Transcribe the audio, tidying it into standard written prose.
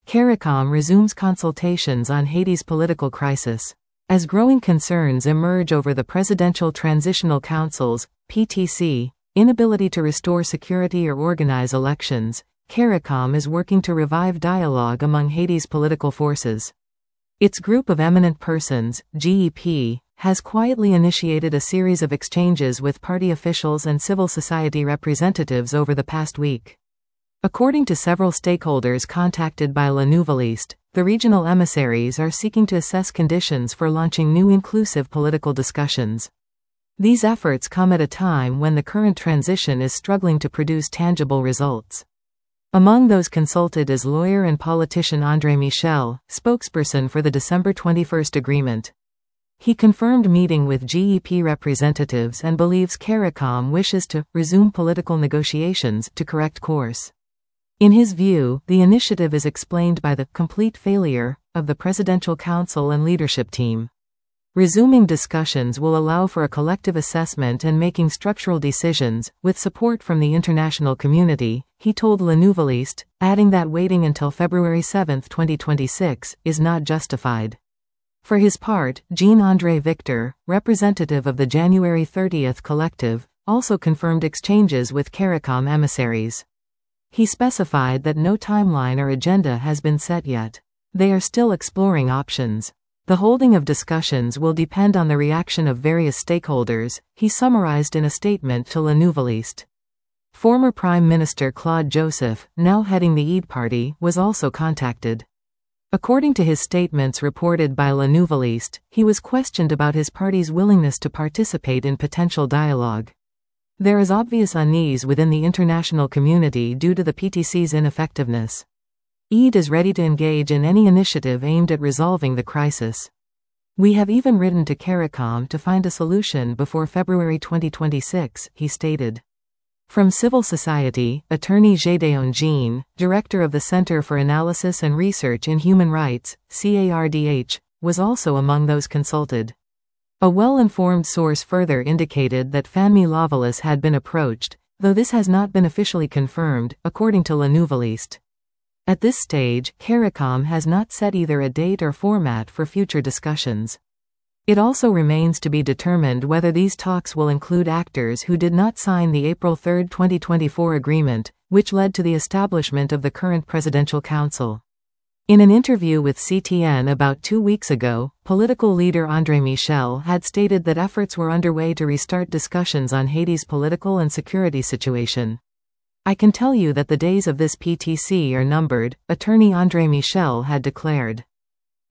CARICOM resumes consultations on Haiti's political crisis. As growing concerns emerge over the Presidential Transitional Council's (PTC) inability to restore security or organize elections, CARICOM is working to revive dialogue among Haiti's political forces. Its Group of Eminent Persons, GEP, has quietly initiated a series of exchanges with party officials and civil society representatives over the past week. According to several stakeholders contacted by Le Nouveliste, the regional emissaries are seeking to assess conditions for launching new inclusive political discussions. These efforts come at a time when the current transition is struggling to produce tangible results. Among those consulted is lawyer and politician André Michel, spokesperson for the December 21 agreement. He confirmed meeting with GEP representatives and believes CARICOM wishes to resume political negotiations to correct course. In his view, the initiative is explained by the complete failure of the Presidential Council and leadership team. Resuming discussions will allow for a collective assessment and making structural decisions, with support from the international community, he told Le Nouveliste, adding that waiting until February 7, 2026, is not justified. For his part, Jean-André Victor, representative of the January 30 collective, also confirmed exchanges with CARICOM emissaries. He specified that no timeline or agenda has been set yet. They are still exploring options. The holding of discussions will depend on the reaction of various stakeholders, he summarized in a statement to Le Nouveliste. Former Prime Minister Claude Joseph, now heading the ED party, was also contacted. According to his statements reported by Le Nouveliste, he was questioned about his party's willingness to participate in potential dialogue. There is obvious unease within the international community due to the PTC's ineffectiveness. ED is ready to engage in any initiative aimed at resolving the crisis. We have even written to CARICOM to find a solution before February 2026, he stated. From civil society, attorney Gédéon Jean, director of the Center for Analysis and Research in Human Rights, CARDH, was also among those consulted. A well-informed source further indicated that Fanmi Lavalas had been approached, though this has not been officially confirmed, according to Le Nouveliste. At this stage, CARICOM has not set either a date or format for future discussions. It also remains to be determined whether these talks will include actors who did not sign the April 3, 2024 agreement, which led to the establishment of the current Presidential Council. In an interview with CTN about 2 weeks ago, political leader André Michel had stated that efforts were underway to restart discussions on Haiti's political and security situation. I can tell you that the days of this PTC are numbered, attorney André Michel had declared.